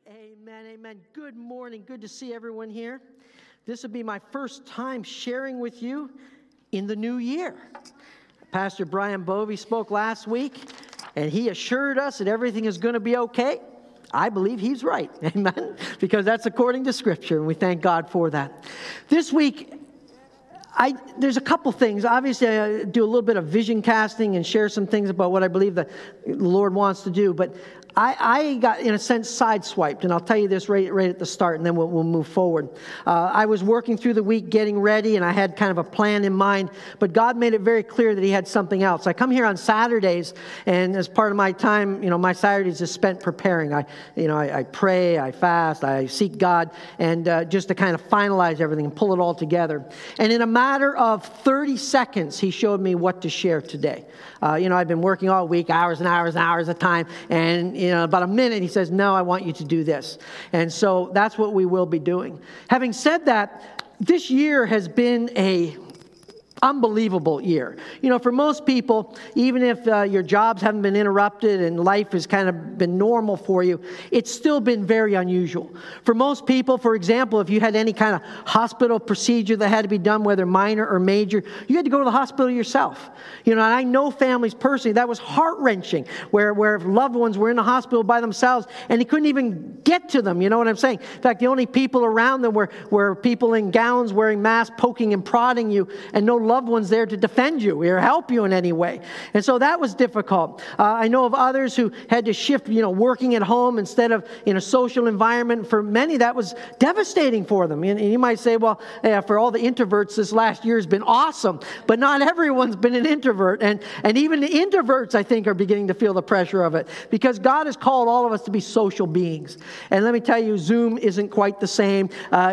Amen, amen. Good morning. Good to see everyone here. This will be my first time sharing with you in the new year. Pastor Brian Bovey spoke last week, and he assured us that everything is going to be okay. I believe he's right, amen, because that's according to Scripture, and we thank God for that. This week, there's a couple things. Obviously, I do a little bit of vision casting and share some things about what I believe the Lord wants to do, but I got, in a sense, sideswiped, and I'll tell you this right at the start, and then we'll move forward. I was working through the week getting ready, and I had kind of a plan in mind, but God made it very clear that He had something else. I come here on Saturdays, and as part of my time, my Saturdays is spent preparing. I pray, I fast, I seek God, and just to kind of finalize everything and pull it all together. And in a matter of 30 seconds, He showed me what to share today. I've been working all week, hours and hours and hours of time, and about a minute, He says, no, I want you to do this. And so that's what we will be doing. Having said that, this year has been a unbelievable year. For most people, even if your jobs haven't been interrupted and life has kind of been normal for you, it's still been very unusual. For most people, for example, if you had any kind of hospital procedure that had to be done, whether minor or major, you had to go to the hospital yourself. And I know families personally, that was heart-wrenching, where loved ones were in the hospital by themselves and they couldn't even get to them, you know what I'm saying? In fact, the only people around them were people in gowns wearing masks, poking and prodding you, and no loved ones there to defend you or help you in any way. And so that was difficult. I know of others who had to shift, working at home instead of in a social environment. For many, that was devastating for them. And you might say, well, for all the introverts, this last year has been awesome. But not everyone's been an introvert. And even the introverts, I think, are beginning to feel the pressure of it. Because God has called all of us to be social beings. And let me tell you, Zoom isn't quite the same.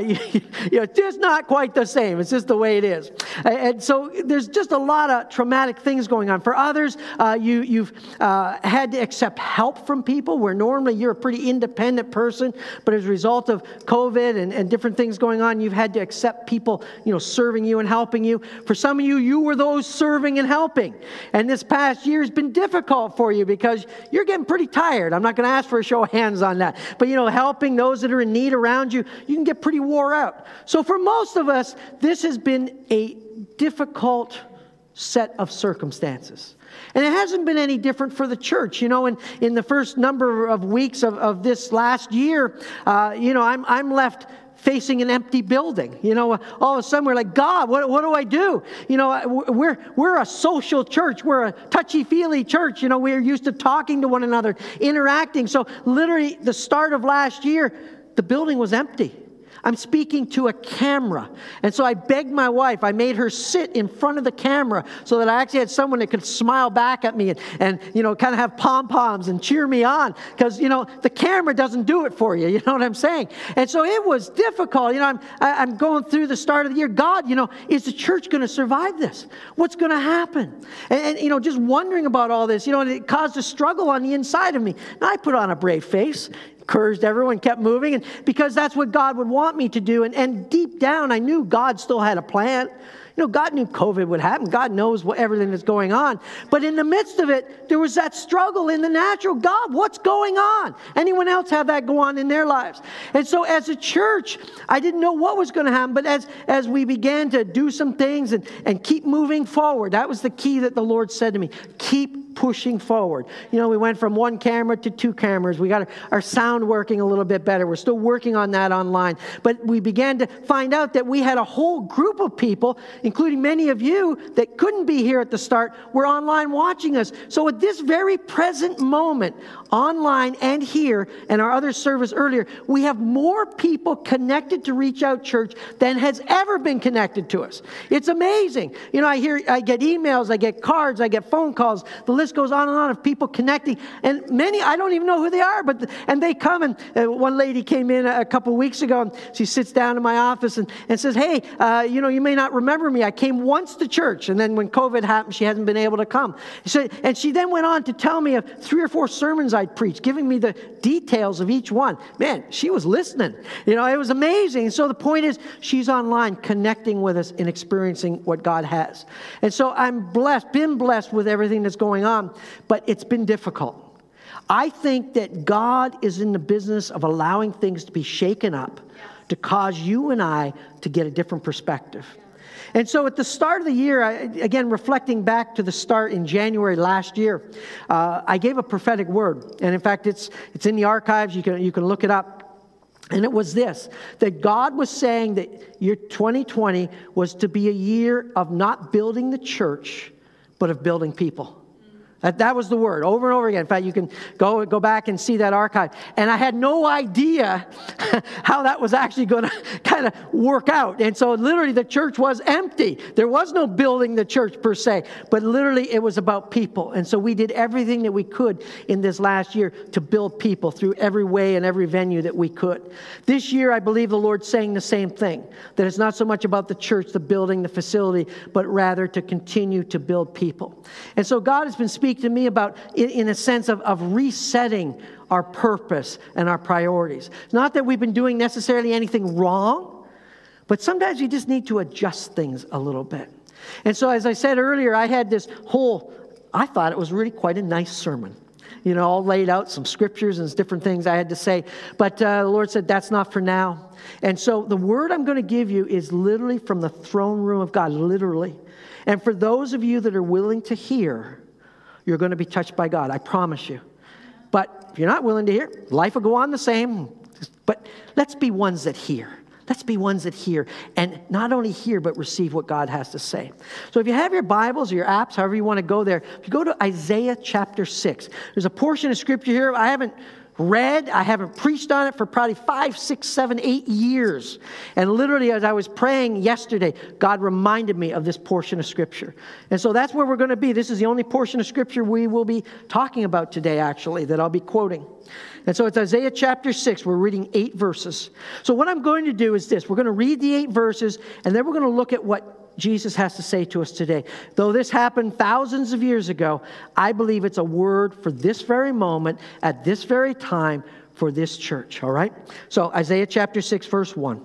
It's just not quite the same. It's just the way it is. And so there's just a lot of traumatic things going on. For others, you've had to accept help from people where normally you're a pretty independent person, but as a result of COVID and different things going on, you've had to accept people, serving you and helping you. For some of you, you were those serving and helping. And this past year has been difficult for you because you're getting pretty tired. I'm not going to ask for a show of hands on that. But, helping those that are in need around you, you can get pretty wore out. So for most of us, this has been a difficult set of circumstances. And it hasn't been any different for the church. In the first number of weeks of this last year, I'm left facing an empty building. All of a sudden we're like, God, what do I do? We're a social church. We're a touchy-feely church. We're used to talking to one another, interacting. So literally the start of last year, the building was empty. I'm speaking to a camera. And so I begged my wife, I made her sit in front of the camera so that I actually had someone that could smile back at me and kind of have pom-poms and cheer me on. Because, the camera doesn't do it for you. You know what I'm saying? And so it was difficult. I'm going through the start of the year. God, is the church going to survive this? What's going to happen? And just wondering about all this, and it caused a struggle on the inside of me. Now I put on a brave face, encouraged everyone, kept moving, and because that's what God would want me to do. And deep down, I knew God still had a plan. God knew COVID would happen. God knows everything that's going on. But in the midst of it, there was that struggle in the natural. God, what's going on? Anyone else have that go on in their lives? And so as a church, I didn't know what was going to happen. But as we began to do some things and keep moving forward, that was the key that the Lord said to me. Keep pushing forward. We went from one camera to two cameras. We got our sound working a little bit better. We're still working on that online. But we began to find out that we had a whole group of people, including many of you that couldn't be here at the start, were online watching us. So at this very present moment, online and here, and our other service earlier, we have more people connected to Reach Out Church than has ever been connected to us. It's amazing. I get emails, I get cards, I get phone calls. The list goes on and on of people connecting, and many, I don't even know who they are, and they come, and one lady came in a couple of weeks ago, and she sits down in my office and says, hey, you may not remember me. I came once to church, and then when COVID happened, she hasn't been able to come. And she then went on to tell me of 3 or 4 sermons I'd preached, giving me the details of each one. Man, she was listening. It was amazing. So the point is, she's online connecting with us and experiencing what God has. And so I'm been blessed with everything that's going on, but it's been difficult. I think that God is in the business of allowing things to be shaken up to cause you and I to get a different perspective. And so at the start of the year, again, reflecting back to the start in January last year, I gave a prophetic word. And in fact, it's in the archives. You can look it up. And it was this, that God was saying that year 2020 was to be a year of not building the church, but of building people. That was the word, over and over again. In fact, you can go back and see that archive. And I had no idea how that was actually going to kind of work out. And so literally the church was empty. There was no building the church per se, but literally it was about people. And so we did everything that we could in this last year to build people through every way and every venue that we could. This year, I believe the Lord's saying the same thing, that it's not so much about the church, the building, the facility, but rather to continue to build people. And so God has been speaking to me about, in a sense of resetting our purpose and our priorities. It's not that we've been doing necessarily anything wrong, but sometimes you just need to adjust things a little bit. And so as I said earlier, I had this I thought it was really quite a nice sermon. All laid out, some scriptures and different things I had to say. But the Lord said, that's not for now. And so the word I'm going to give you is literally from the throne room of God, literally. And for those of you that are willing to hear, you're going to be touched by God, I promise you. But if you're not willing to hear, life will go on the same. But let's be ones that hear. Let's be ones that hear, and not only hear, but receive what God has to say. So if you have your Bibles or your apps, however you want to go there, if you go to Isaiah chapter 6, there's a portion of scripture here I haven't preached on it for probably 5, 6, 7, 8 years. And literally, as I was praying yesterday, God reminded me of this portion of scripture. And so that's where we're going to be. This is the only portion of scripture we will be talking about today, actually, that I'll be quoting. And so it's Isaiah chapter 6. We're reading 8 verses. So what I'm going to do is this. We're going to read the 8 verses, and then we're going to look at what Jesus has to say to us today. Though this happened thousands of years ago, I believe it's a word for this very moment, at this very time, for this church, all right? So Isaiah chapter 6, verse 1.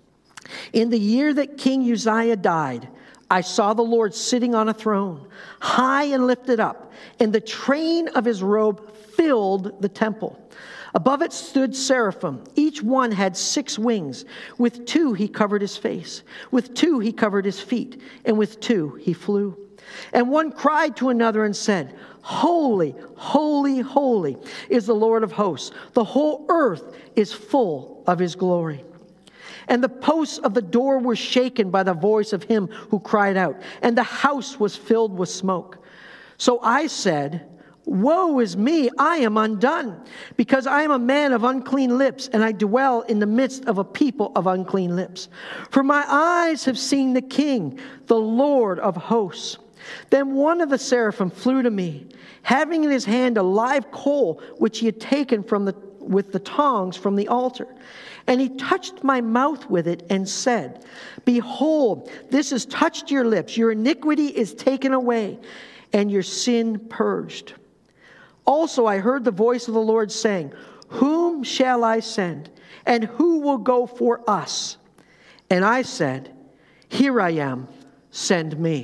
In the year that King Uzziah died, I saw the Lord sitting on a throne, high and lifted up, and the train of his robe filled the temple. Above it stood seraphim. Each one had 6 wings. With 2 he covered his face. With 2 he covered his feet. And with 2 he flew. And one cried to another and said, Holy, holy, holy is the Lord of hosts. The whole earth is full of his glory. And the posts of the door were shaken by the voice of him who cried out. And the house was filled with smoke. So I said, Woe is me, I am undone, because I am a man of unclean lips, and I dwell in the midst of a people of unclean lips. For my eyes have seen the King, the Lord of hosts. Then one of the seraphim flew to me, having in his hand a live coal, which he had taken with the tongs from the altar. And he touched my mouth with it and said, Behold, this has touched your lips. Your iniquity is taken away, and your sin purged. Also I heard the voice of the Lord saying, Whom shall I send? And who will go for us? And I said, Here I am, send me.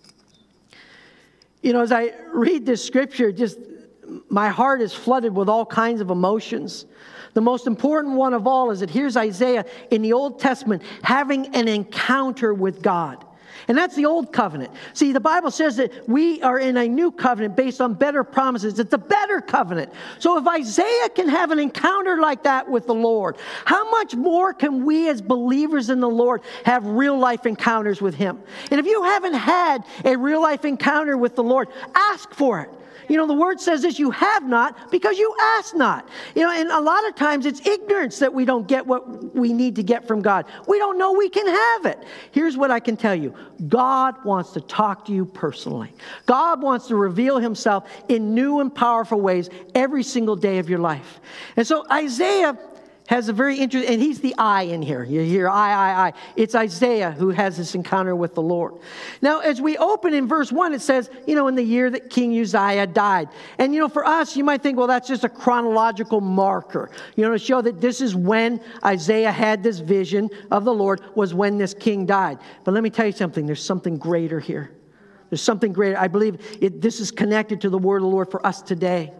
As I read this scripture, just my heart is flooded with all kinds of emotions. The most important one of all is that here's Isaiah in the Old Testament having an encounter with God. And that's the old covenant. See, the Bible says that we are in a new covenant based on better promises. It's a better covenant. So if Isaiah can have an encounter like that with the Lord, how much more can we as believers in the Lord have real life encounters with him? And if you haven't had a real life encounter with the Lord, ask for it. The word says this, you have not because you ask not. And a lot of times it's ignorance that we don't get what we need to get from God. We don't know we can have it. Here's what I can tell you. God wants to talk to you personally. God wants to reveal himself in new and powerful ways every single day of your life. And so Isaiah has a very interesting, and he's the I in here. You hear I. It's Isaiah who has this encounter with the Lord. Now, as we open in verse 1, it says, in the year that King Uzziah died. And, for us, you might think, well, that's just a chronological marker, to show that this is when Isaiah had this vision of the Lord, was when this king died. But let me tell you something. There's something greater here. There's something greater. I believe this is connected to the word of the Lord for us today.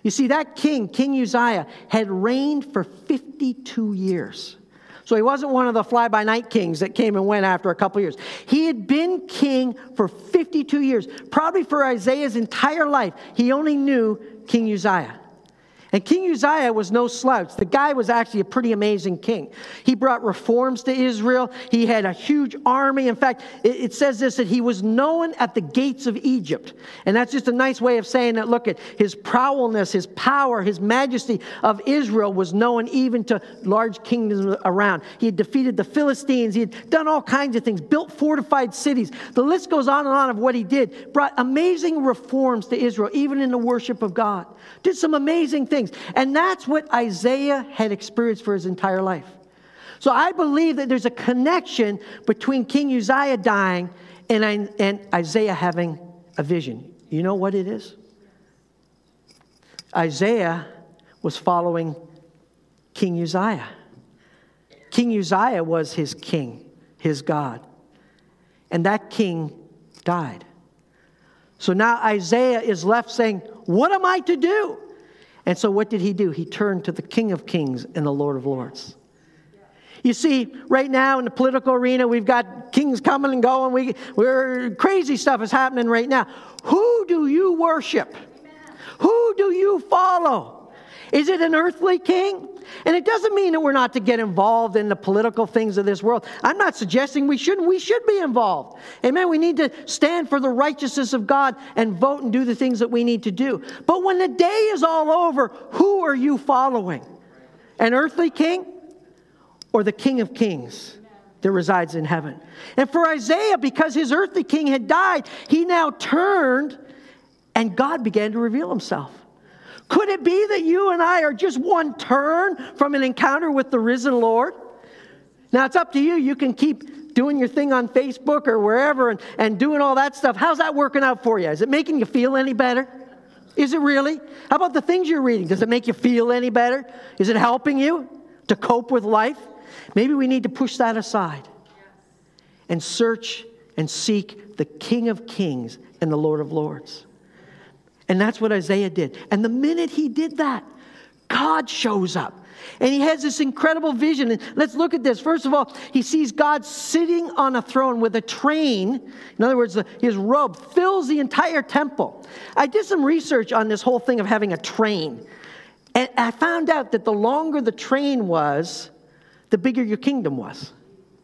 You see, that king, King Uzziah, had reigned for 52 years. So he wasn't one of the fly-by-night kings that came and went after a couple years. He had been king for 52 years. Probably for Isaiah's entire life, he only knew King Uzziah. And King Uzziah was no slouch. The guy was actually a pretty amazing king. He brought reforms to Israel. He had a huge army. In fact, it says this, that he was known at the gates of Egypt. And that's just a nice way of saying that, look at his prowess, his power, his majesty of Israel was known even to large kingdoms around. He had defeated the Philistines. He had done all kinds of things, built fortified cities. The list goes on and on of what he did. Brought amazing reforms to Israel, even in the worship of God. Did some amazing things. And that's what Isaiah had experienced for his entire life. So I believe that there's a connection between King Uzziah dying and Isaiah having a vision. You know what it is? Isaiah was following King Uzziah. King Uzziah was his king, his God. And that king died. So now Isaiah is left saying, what am I to do? And so what did he do? He turned to the King of Kings and the Lord of Lords. You see, right now in the political arena, we've got kings coming and going. We're crazy stuff is happening right now. Who do you worship? Who do you follow? Is it an earthly king? And it doesn't mean that we're not to get involved in the political things of this world. I'm not suggesting we shouldn't. We should be involved. Amen. We need to stand for the righteousness of God and vote and do the things that we need to do. But when the day is all over, who are you following? An earthly king or the King of Kings that resides in heaven? And for Isaiah, because his earthly king had died, he now turned and God began to reveal himself. Could it be that you and I are just one turn from an encounter with the risen Lord? Now, it's up to you. You can keep doing your thing on Facebook or wherever and doing all that stuff. How's that working out for you? Is it making you feel any better? Is it really? How about the things you're reading? Does it make you feel any better? Is it helping you to cope with life? Maybe we need to push that aside and search and seek the King of Kings and the Lord of Lords. And that's what Isaiah did. And the minute he did that, God shows up. And he has this incredible vision. And let's look at this. First of all, he sees God sitting on a throne with a train. In other words, his robe fills the entire temple. I did some research on this whole thing of having a train. And I found out that the longer the train was, the bigger your kingdom was.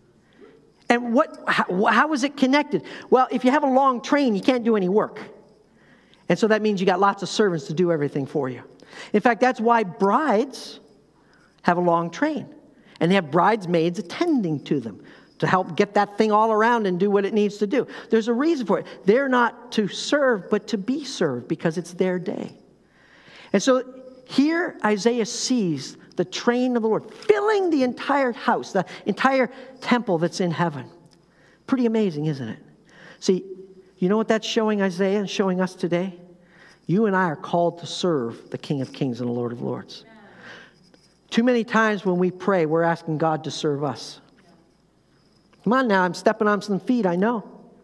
And how is it connected? Well, if you have a long train, you can't do any work. And so that means you got lots of servants to do everything for you. In fact, that's why brides have a long train. And they have bridesmaids attending to them to help get that thing all around and do what it needs to do. There's a reason for it. They're not to serve, but to be served because it's their day. And so here Isaiah sees the train of the Lord filling the entire house, the entire temple that's in heaven. Pretty amazing, isn't it? See, you know what that's showing Isaiah and showing us today? You and I are called to serve the King of Kings and the Lord of Lords. Too many times when we pray, we're asking God to serve us. Come on now, I'm stepping on some feet, I know.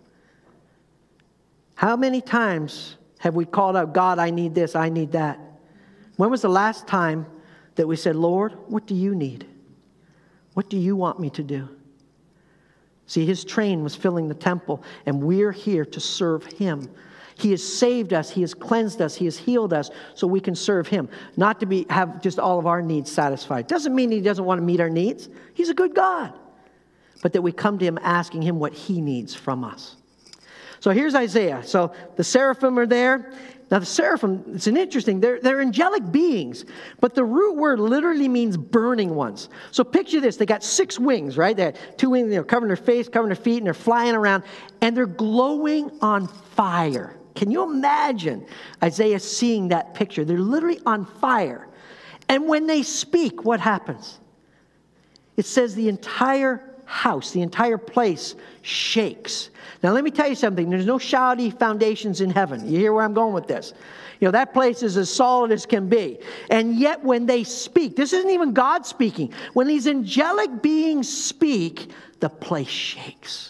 How many times have we called out, God, I need this, I need that? When was the last time that we said, Lord, what do you need? What do you want me to do? See, his train was filling the temple, and we're here to serve him. He has saved us. He has cleansed us. He has healed us so we can serve him, not to have just all of our needs satisfied. Doesn't mean he doesn't want to meet our needs. He's a good God. But that we come to him asking him what he needs from us. So here's Isaiah. So the seraphim are there. Now the seraphim, it's an interesting, they're angelic beings, but the root word literally means burning ones. So picture this, they got 6 wings, right? They had 2 wings, covering their face, covering their feet, and they're flying around, and they're glowing on fire. Can you imagine Isaiah seeing that picture? They're literally on fire. And when they speak, what happens? It says the entire house, the entire place shakes. Now, let me tell you something. There's no shouty foundations in heaven. You hear where I'm going with this? You know, that place is as solid as can be. And yet when they speak, this isn't even God speaking. When these angelic beings speak, the place shakes.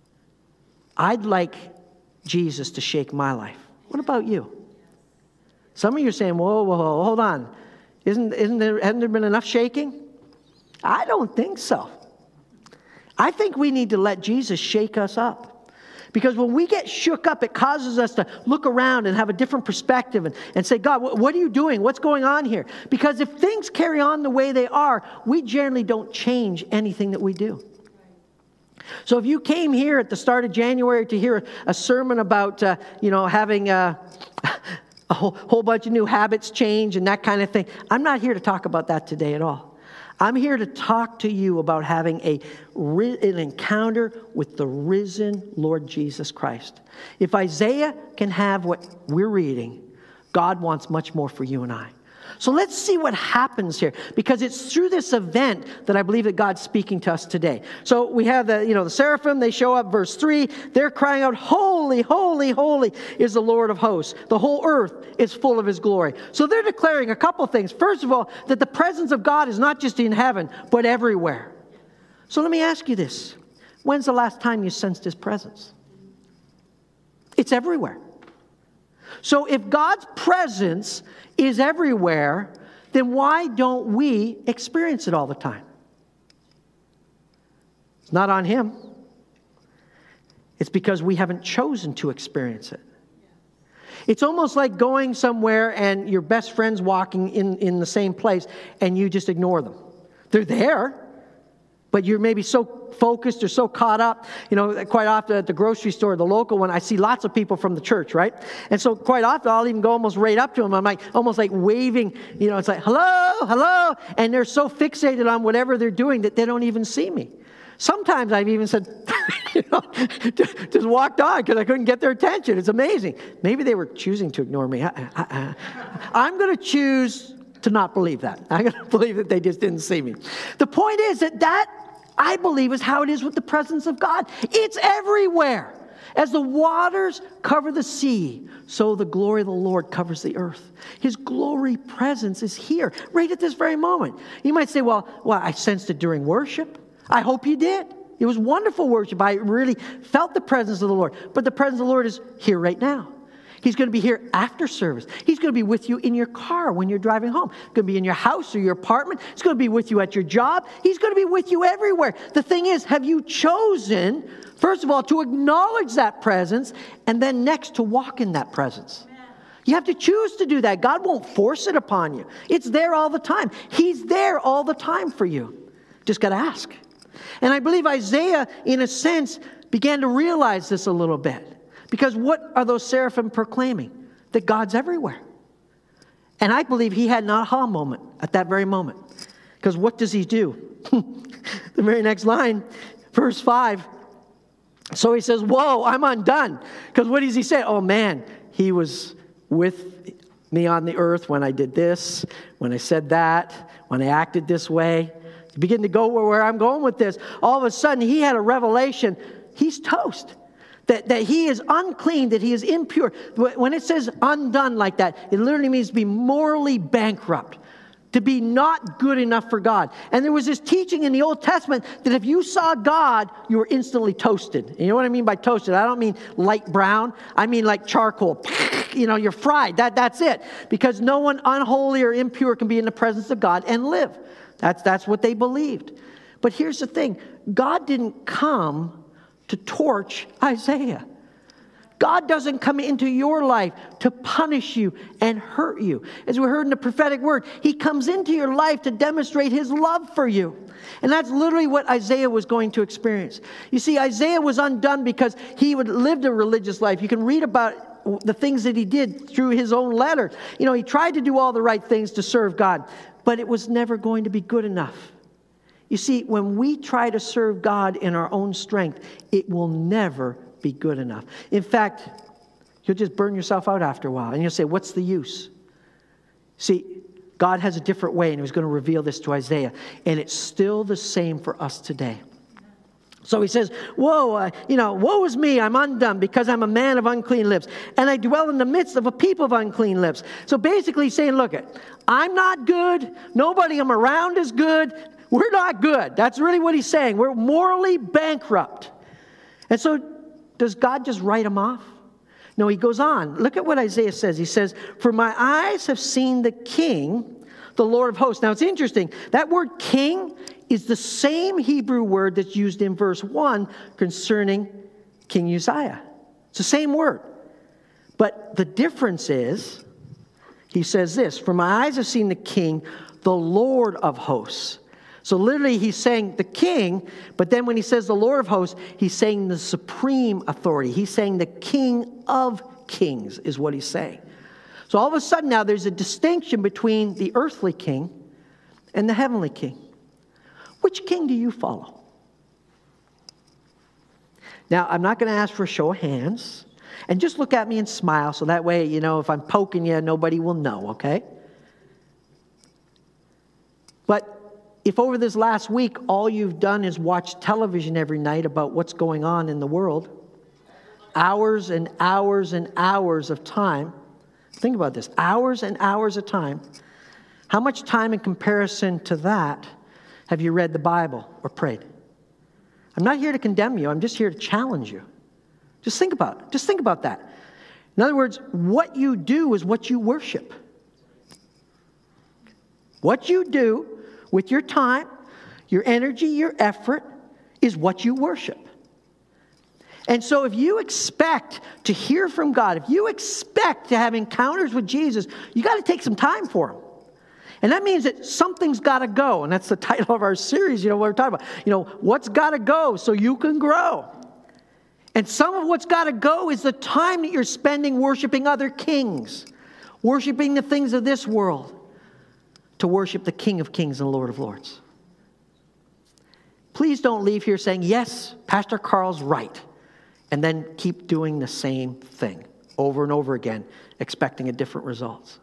I'd like Jesus to shake my life. What about you? Some of you are saying, whoa, hold hasn't there been enough shaking? I don't think so. I think we need to let Jesus shake us up. Because when we get shook up, it causes us to look around and have a different perspective and say, God, what are you doing? What's going on here? Because if things carry on the way they are, we generally don't change anything that we do. So if you came here at the start of January to hear a sermon about, having a whole bunch of new habits change and that kind of thing, I'm not here to talk about that today at all. I'm here to talk to you about having an encounter with the risen Lord Jesus Christ. If Isaiah can have what we're reading, God wants much more for you and I. So let's see what happens here, because it's through this event that I believe that God's speaking to us today. So we have the seraphim, they show up, verse 3. They're crying out, holy, holy, holy is the Lord of hosts. The whole earth is full of his glory. So they're declaring a couple things. First of all, that the presence of God is not just in heaven, but everywhere. So let me ask you this. When's the last time you sensed his presence? It's everywhere. So if God's presence is everywhere, then why don't we experience it all the time? It's not on him. It's because we haven't chosen to experience it. It's almost like going somewhere and your best friend's walking in the same place and you just ignore them. They're there, but you're maybe so focused or so caught up. Quite often at the grocery store, the local one, I see lots of people from the church, right? And so quite often I'll even go almost right up to them. I'm almost like waving, it's like, hello. And they're so fixated on whatever they're doing that they don't even see me. Sometimes I've even said, just walked on because I couldn't get their attention. It's amazing. Maybe they were choosing to ignore me. I'm going to choose to not believe that. I'm going to believe that they just didn't see me. The point is that I believe is how it is with the presence of God. It's everywhere. As the waters cover the sea, so the glory of the Lord covers the earth. His glory presence is here, right at this very moment. You might say, well, I sensed it during worship. I hope you did. It was wonderful worship. I really felt the presence of the Lord. But the presence of the Lord is here right now. He's going to be here after service. He's going to be with you in your car when you're driving home. He's going to be in your house or your apartment. He's going to be with you at your job. He's going to be with you everywhere. The thing is, have you chosen, first of all, to acknowledge that presence, and then next to walk in that presence? You have to choose to do that. God won't force it upon you. It's there all the time. He's there all the time for you. Just got to ask. And I believe Isaiah, in a sense, began to realize this a little bit. Because what are those seraphim proclaiming? That God's everywhere. And I believe he had an aha moment at that very moment. Because what does he do? The very next line, verse 5. So he says, whoa, I'm undone. Because what does he say? Oh man, he was with me on the earth when I did this, when I said that, when I acted this way. You begin to go where I'm going with this. All of a sudden, he had a revelation. He's toast. That he is unclean, that he is impure. When it says undone like that, it literally means to be morally bankrupt, to be not good enough for God. And there was this teaching in the Old Testament that if you saw God, you were instantly toasted. And you know what I mean by toasted? I don't mean light brown. I mean like charcoal. You're fried. That's it. Because no one unholy or impure can be in the presence of God and live. That's what they believed. But here's the thing. God didn't come to torch Isaiah. God doesn't come into your life to punish you and hurt you. As we heard in the prophetic word, he comes into your life to demonstrate his love for you. And that's literally what Isaiah was going to experience. You see, Isaiah was undone because he lived a religious life. You can read about the things that he did through his own letter. He tried to do all the right things to serve God, but it was never going to be good enough. You see, when we try to serve God in our own strength, it will never be good enough. In fact, you'll just burn yourself out after a while. And you'll say, what's the use? See, God has a different way, and he was going to reveal this to Isaiah. And it's still the same for us today. So he says, woe is me, I'm undone because I'm a man of unclean lips. And I dwell in the midst of a people of unclean lips. So basically he's saying, look, I'm not good. Nobody I'm around is good. We're not good. That's really what he's saying. We're morally bankrupt. And so does God just write him off? No, he goes on. Look at what Isaiah says. He says, for my eyes have seen the King, the Lord of hosts. Now, it's interesting. That word king is the same Hebrew word that's used in verse 1 concerning King Uzziah. It's the same word. But the difference is, he says this, for my eyes have seen the King, the Lord of hosts. So literally he's saying the king, but then when he says the Lord of hosts, he's saying the supreme authority. He's saying the King of kings is what he's saying. So all of a sudden now there's a distinction between the earthly king and the heavenly king. Which king do you follow? Now, I'm not going to ask for a show of hands. And just look at me and smile so that way, if I'm poking you, nobody will know, okay? But if over this last week all you've done is watch television every night about what's going on in the world, hours and hours and hours of time, think about this, hours and hours of time, how much time in comparison to that have you read the Bible or prayed? I'm not here to condemn you. I'm just here to challenge you. Just think about it. Just think about that. In other words, what you do is what you worship. What you do with your time, your energy, your effort is what you worship. And so if you expect to hear from God, if you expect to have encounters with Jesus, you got to take some time for him. And that means that something's got to go. And that's the title of our series, what we're talking about. What's got to go so you can grow. And some of what's got to go is the time that you're spending worshiping other kings, worshiping the things of this world, to worship the King of Kings and Lord of Lords. Please don't leave here saying, yes, Pastor Carl's right, and then keep doing the same thing over and over again, expecting a different results.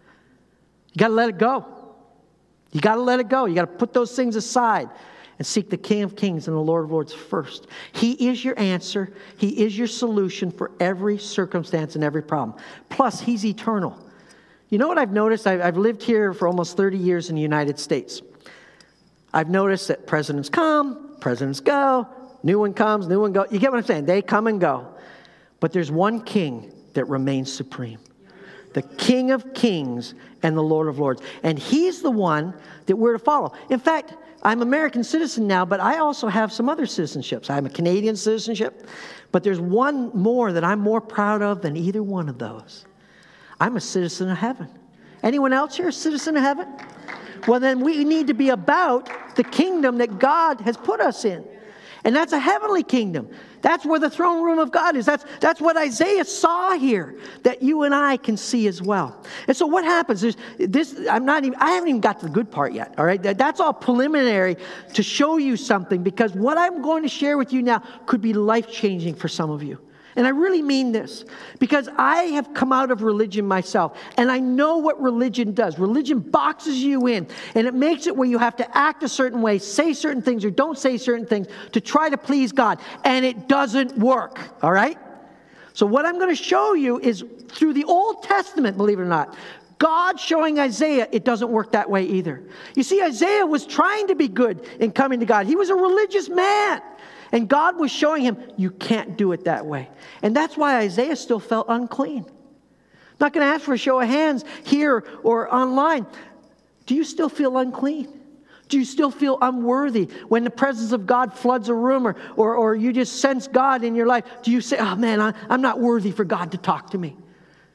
You got to let it go. You got to let it go. You got to put those things aside and seek the King of Kings and the Lord of Lords first. He is your answer. He is your solution for every circumstance and every problem. Plus, he's eternal. You know what I've noticed? I've lived here for almost 30 years in the United States. I've noticed that presidents come, presidents go, new one comes, new one goes. You get what I'm saying? They come and go. But there's one king that remains supreme. The King of Kings and the Lord of Lords. And he's the one that we're to follow. In fact, I'm American citizen now, but I also have some other citizenships. I'm a Canadian citizenship, but there's one more that I'm more proud of than either one of those. I'm a citizen of heaven. Anyone else here a citizen of heaven? Well, then we need to be about the kingdom that God has put us in. And that's a heavenly kingdom. That's where the throne room of God is. That's what Isaiah saw here, that you and I can see as well. And so what happens is I haven't even got to the good part yet, all right? That's all preliminary to show you something, because what I'm going to share with you now could be life-changing for some of you. And I really mean this, because I have come out of religion myself, and I know what religion does. Religion boxes you in, and it makes it where you have to act a certain way, say certain things, or don't say certain things to try to please God, and it doesn't work, all right? So what I'm going to show you is through the Old Testament, believe it or not, God showing Isaiah it doesn't work that way either. You see, Isaiah was trying to be good in coming to God. He was a religious man. And God was showing him, you can't do it that way. And that's why Isaiah still felt unclean. I'm not going to ask for a show of hands here or online. Do you still feel unclean? Do you still feel unworthy when the presence of God floods a room, or you just sense God in your life? Do you say, oh man, I'm not worthy for God to talk to me?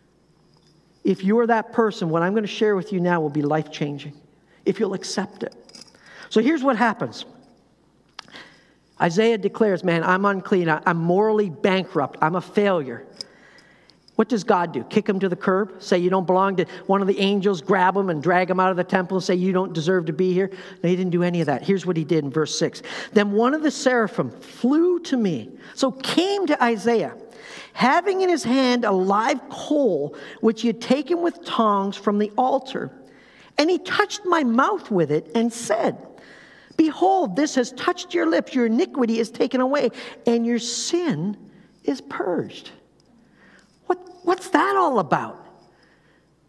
If you're that person, what I'm going to share with you now will be life-changing, if you'll accept it. So here's what happens. Isaiah declares, man, I'm unclean. I'm morally bankrupt. I'm a failure. What does God do? Kick him to the curb? Say you don't belong to one of the angels, grab him and drag him out of the temple and say you don't deserve to be here? No, he didn't do any of that. Here's what he did in verse 6. Then one of the seraphim flew to me, so came to Isaiah, having in his hand a live coal, which he had taken with tongs from the altar. And he touched my mouth with it and said, behold, this has touched your lips, your iniquity is taken away, and your sin is purged. What's that all about?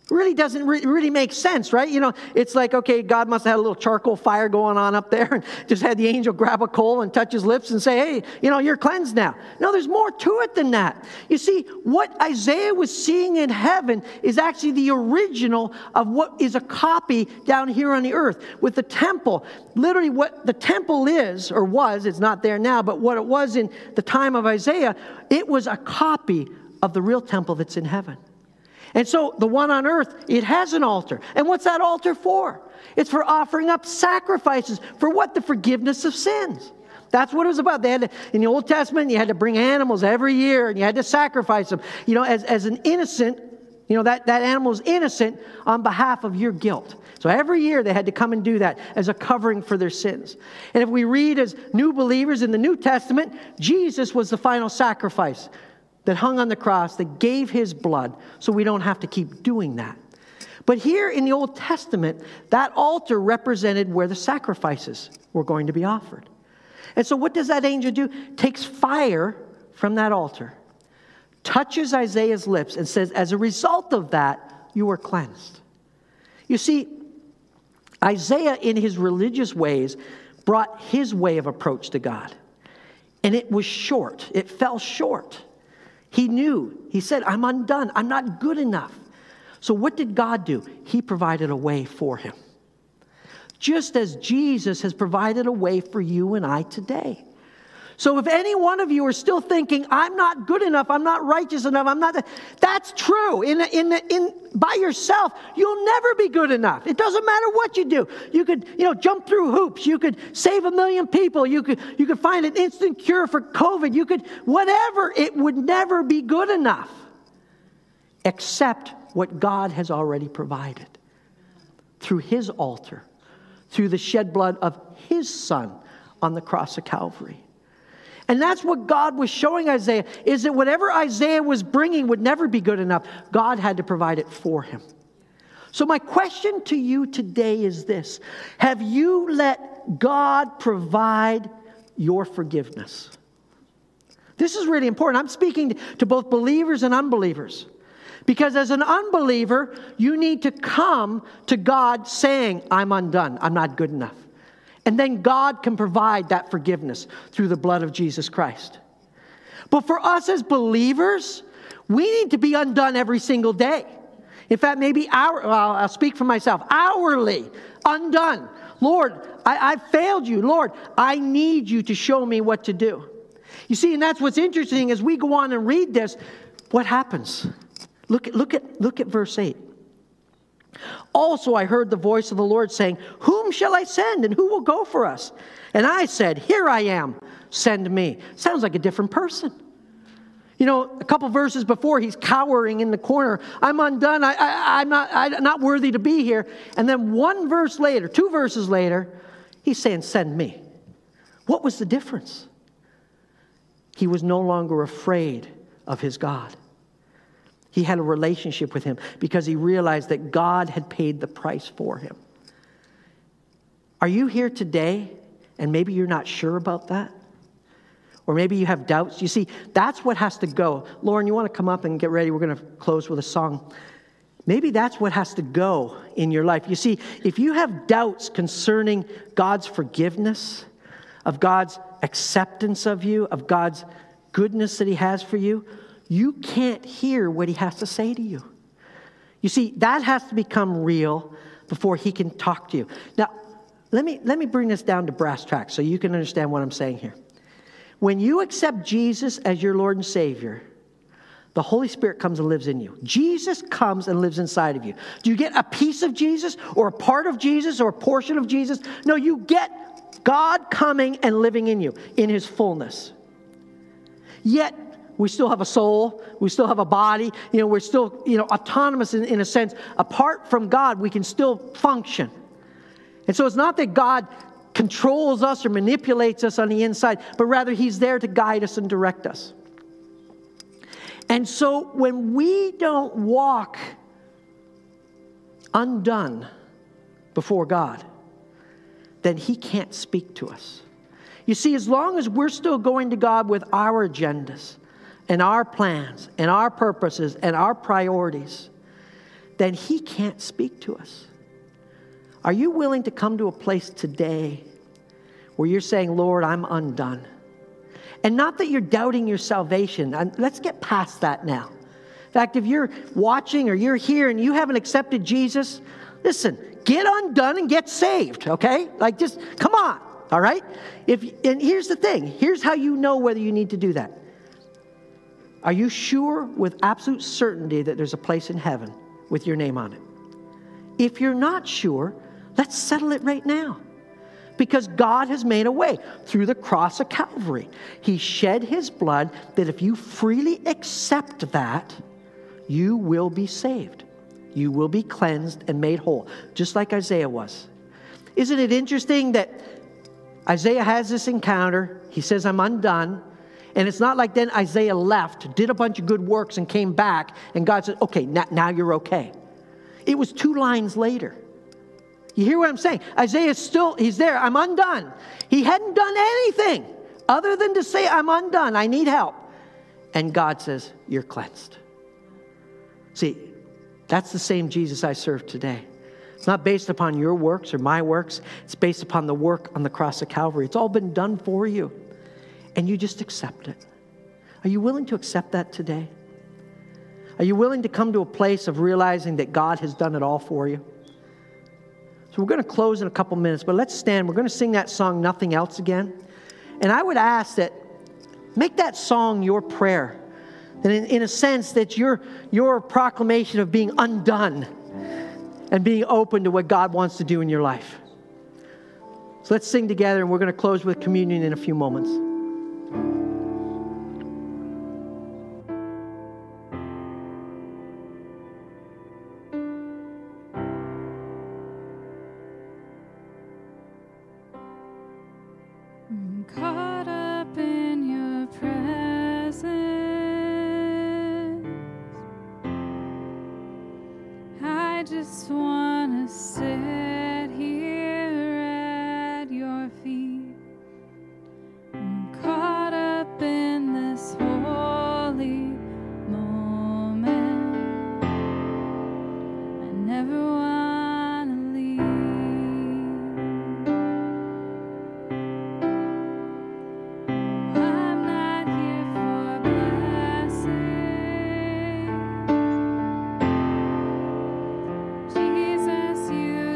Really doesn't really make sense, right? You know, it's like, okay, God must have had a little charcoal fire going on up there and just had the angel grab a coal and touch his lips and say, hey, you know, you're cleansed now. No, there's more to it than that. You see, what Isaiah was seeing in heaven is actually the original of what is a copy down here on the earth with the temple. Literally what the temple is, or was, it's not there now, but what it was in the time of Isaiah, it was a copy of the real temple that's in heaven. And so the one on earth, it has an altar. And what's that altar for? It's for offering up sacrifices. For what? The forgiveness of sins. That's what it was about. They had to, in the Old Testament, you had to bring animals every year, and you had to sacrifice them. You know, as an innocent, you know, that animal is innocent on behalf of your guilt. So every year they had to come and do that as a covering for their sins. And if we read as new believers in the New Testament, Jesus was the final sacrifice that hung on the cross, that gave his blood, so we don't have to keep doing that. But here in the Old Testament, that altar represented where the sacrifices were going to be offered. And so what does that angel do? Takes fire from that altar, touches Isaiah's lips, and says, as a result of that, you are cleansed. You see, Isaiah, in his religious ways, brought his way of approach to God. And it was short. It fell short. He knew. He said, I'm undone. I'm not good enough. So what did God do? He provided a way for him. Just as Jesus has provided a way for you and I today. So if any one of you are still thinking, I'm not good enough, I'm not righteous enough, that's true. By yourself, you'll never be good enough. It doesn't matter what you do. You could, jump through hoops. You could save 1 million people. You could find an instant cure for COVID. You could, whatever. It would never be good enough, except what God has already provided through his altar, through the shed blood of his Son on the cross of Calvary. And that's what God was showing Isaiah, is that whatever Isaiah was bringing would never be good enough. God had to provide it for him. So my question to you today is this: have you let God provide your forgiveness? This is really important. I'm speaking to both believers and unbelievers. Because as an unbeliever, you need to come to God saying, I'm undone, I'm not good enough. And then God can provide that forgiveness through the blood of Jesus Christ. But for us as believers, we need to be undone every single day. In fact, maybe I'll speak for myself, hourly, undone. Lord, I've failed you. Lord, I need you to show me what to do. You see, and that's what's interesting as we go on and read this, what happens? Look at verse 8. Also, I heard the voice of the Lord saying, whom shall I send and who will go for us? And I said, here I am, send me. Sounds like a different person. A couple verses before, he's cowering in the corner. I'm undone. I'm not worthy to be here. And then 2 verses later, he's saying, send me. What was the difference? He was no longer afraid of his God. He had a relationship with him because he realized that God had paid the price for him. Are you here today and maybe you're not sure about that? Or maybe you have doubts. You see, that's what has to go. Lauren, you want to come up and get ready? We're going to close with a song. Maybe that's what has to go in your life. You see, if you have doubts concerning God's forgiveness, of God's acceptance of you, of God's goodness that he has for you, you can't hear what he has to say to you. You see, that has to become real before he can talk to you. Now, let me bring this down to brass tacks so you can understand what I'm saying here. When you accept Jesus as your Lord and Savior, the Holy Spirit comes and lives in you. Jesus comes and lives inside of you. Do you get a piece of Jesus or a part of Jesus or a portion of Jesus? No, you get God coming and living in you in his fullness. Yet, we still have a soul. We still have a body. We're still, autonomous in a sense. Apart from God, we can still function. And so it's not that God controls us or manipulates us on the inside, but rather he's there to guide us and direct us. And so when we don't walk undone before God, then he can't speak to us. You see, as long as we're still going to God with our agendas, and our plans, and our purposes, and our priorities, then He can't speak to us. Are you willing to come to a place today where you're saying, Lord, I'm undone? And not that you're doubting your salvation. Let's get past that now. In fact, if you're watching or you're here and you haven't accepted Jesus, listen, get undone and get saved, okay? Like, just come on, all right? And here's the thing. Here's how you know whether you need to do that. Are you sure with absolute certainty that there's a place in heaven with your name on it? If you're not sure, let's settle it right now. Because God has made a way through the cross of Calvary. He shed His blood that if you freely accept that, you will be saved. You will be cleansed and made whole, just like Isaiah was. Isn't it interesting that Isaiah has this encounter? He says, I'm undone. And it's not like then Isaiah left, did a bunch of good works, and came back, and God said, okay, now you're okay. It was 2 lines later. You hear what I'm saying? Isaiah's still, he's there. I'm undone. He hadn't done anything other than to say, I'm undone. I need help. And God says, you're cleansed. See, that's the same Jesus I serve today. It's not based upon your works or my works. It's based upon the work on the cross of Calvary. It's all been done for you. And you just accept it. Are you willing to accept that today? Are you willing to come to a place of realizing that God has done it all for you? So we're going to close in a couple minutes, but let's stand. We're going to sing that song, Nothing Else, again. And I would ask that, make that song your prayer. That in a sense, that your proclamation of being undone and being open to what God wants to do in your life. So let's sing together, and we're going to close with communion in a few moments. Caught up in your presence, I just want to sit here at your feet. I'm caught up in this holy moment. I never want to leave. I'm not here for blessings. Jesus, you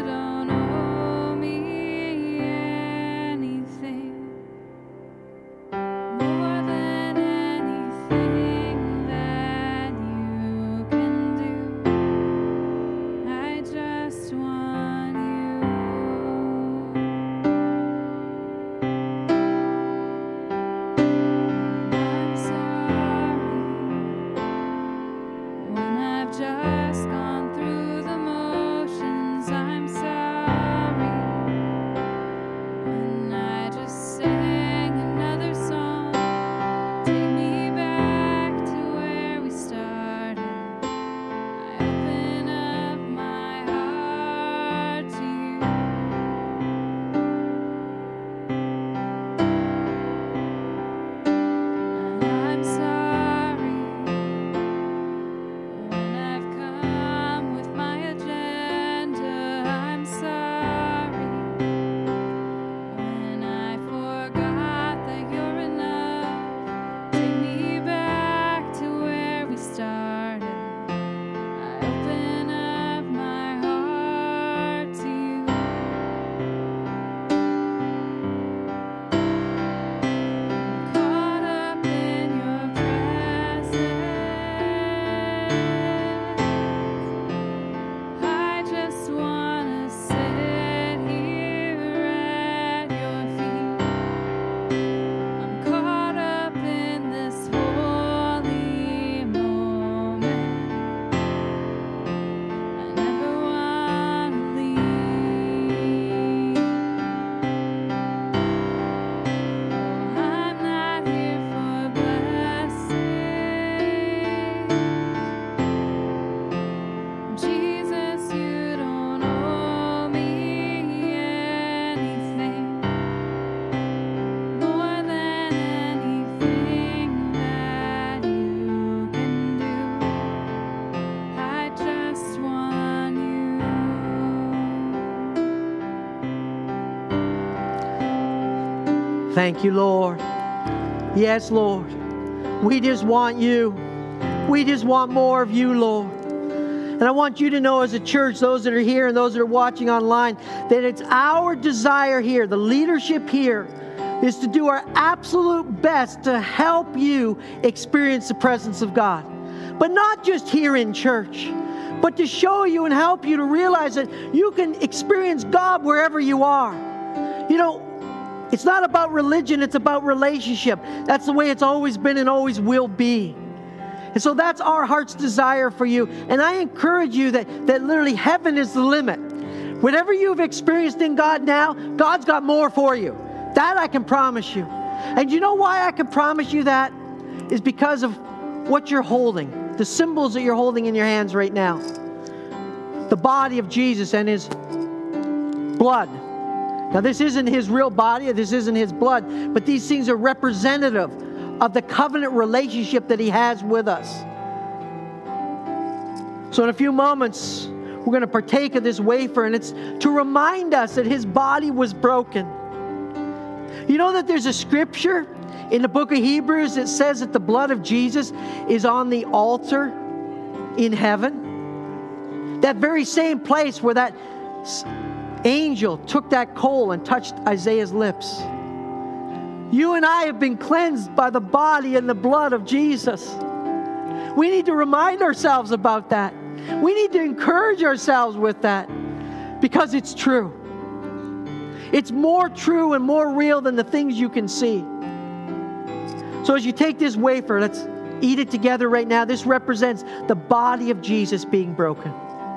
Thank you, Lord. Yes, Lord. We just want you. We just want more of you, Lord. And I want you to know as a church, those that are here and those that are watching online, that it's our desire here, the leadership here, is to do our absolute best to help you experience the presence of God. But not just here in church, but to show you and help you to realize that you can experience God wherever you are. You know, it's not about religion, it's about relationship. That's the way it's always been and always will be. And so that's our heart's desire for you. And I encourage you that literally heaven is the limit. Whatever you've experienced in God now, God's got more for you. That I can promise you. And you know why I can promise you that? Is because of what you're holding. The symbols that you're holding in your hands right now. The body of Jesus and His blood. Now this isn't His real body, this isn't His blood, but these things are representative of the covenant relationship that He has with us. So in a few moments, we're going to partake of this wafer, and it's to remind us that His body was broken. You know that there's a scripture in the book of Hebrews that says that the blood of Jesus is on the altar in heaven? That very same place where that angel took that coal and touched Isaiah's lips. You and I have been cleansed by the body and the blood of Jesus. We need to remind ourselves about that. We need to encourage ourselves with that because it's true. It's more true and more real than the things you can see. So as you take this wafer, let's eat it together right now. This represents the body of Jesus being broken.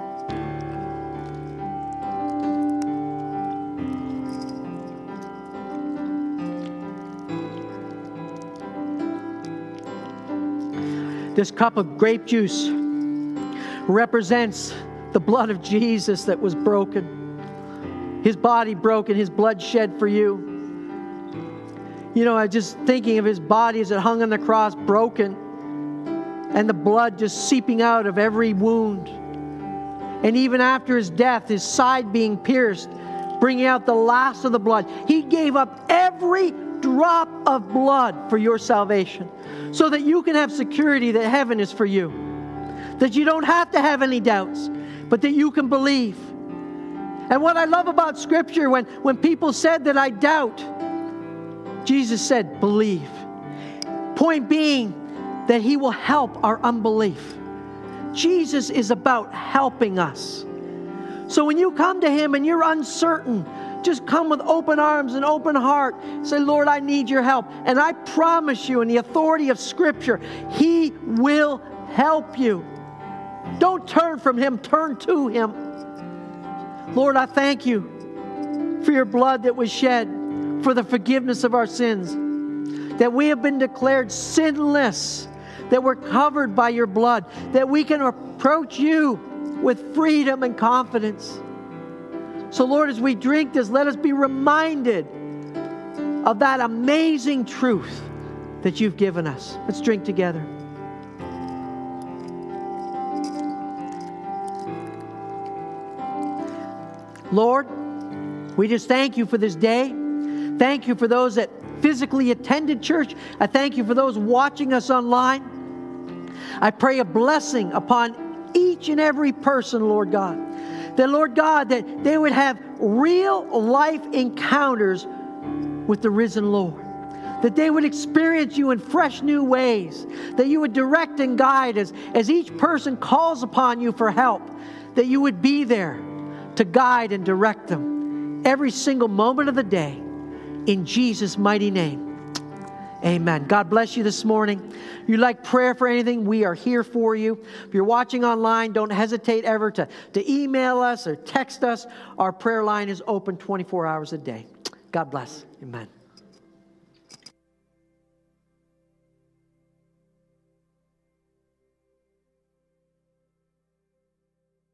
This cup of grape juice represents the blood of Jesus that was broken. His body broken, His blood shed for you. You know, I was just thinking of His body as it hung on the cross, broken, and the blood just seeping out of every wound. And even after His death, His side being pierced, bringing out the last of the blood. He gave up every drop of blood for your salvation, so that you can have security that heaven is for you. That you don't have to have any doubts, but that you can believe. And what I love about Scripture, when people said that I doubt, Jesus said, believe. Point being that He will help our unbelief. Jesus is about helping us. So when you come to Him and you're uncertain, just come with open arms and open heart. Say, Lord, I need your help. And I promise you, in the authority of Scripture, He will help you. Don't turn from Him, turn to Him. Lord, I thank you for your blood that was shed for the forgiveness of our sins, that we have been declared sinless, that we're covered by your blood, that we can approach you with freedom and confidence. So, Lord, as we drink this, let us be reminded of that amazing truth that you've given us. Let's drink together. Lord, we just thank you for this day. Thank you for those that physically attended church. I thank you for those watching us online. I pray a blessing upon each and every person, Lord God. That, Lord God, that they would have real life encounters with the risen Lord. That they would experience you in fresh new ways. That you would direct and guide as each person calls upon you for help. That you would be there to guide and direct them every single moment of the day. In Jesus' mighty name. Amen. God bless you this morning. If you'd like prayer for anything, we are here for you. If you're watching online, don't hesitate ever to email us or text us. Our prayer line is open 24 hours a day. God bless. Amen.